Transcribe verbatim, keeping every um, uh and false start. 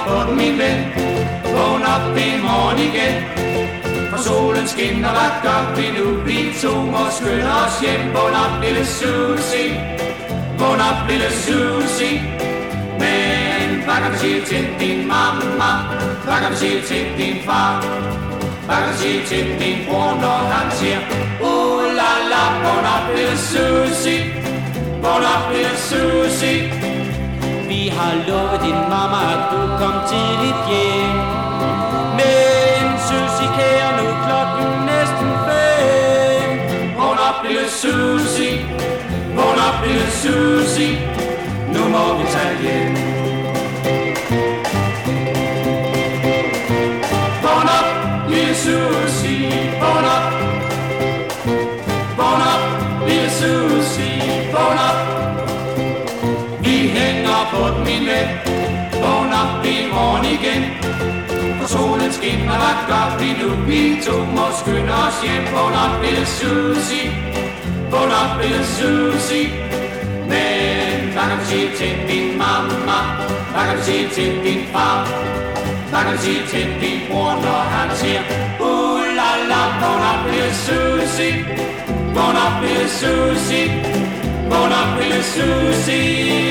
på min ven. Vågn op, det er morgen igen. For solen skinner, hvad gør vi nu? Vi to må skynde os hjem. Vågn op, lille Susie. Vågn op, lille Susie. Men hvad kan du sige til din mamma? Hvad kan du sige til din far? Hvad kan du sige til din bror, når han siger uh la la, vågn op, lille Susie. Vågn op, lille Susie. Vi har lovet din mamma, at du kom tidligt hjem. Men Susie kære, nu klokken næsten fem. Vågn op, lille Susie. Vågn op, lille Susie. Nu må vi tage hjem. Vågn op, lille Susie. Vågn op. Vågn op, lille Susie. Vågn op. Vi hænger på den, min ven. Vågn op, det er morgen igen. For solen skinner, hvad gør vi nu? Vi to må skynde os hjem. Vågn op, lille Susie. Vågn op, lille Susie. Men hvad kan du sige til din mamma? Hvad kan du sige til din far? Hvad kan du sige til din bror, når han siger uh la la, vågn op, lille Susie. Vågn op, lille Susie. Vågn op, lille Susie.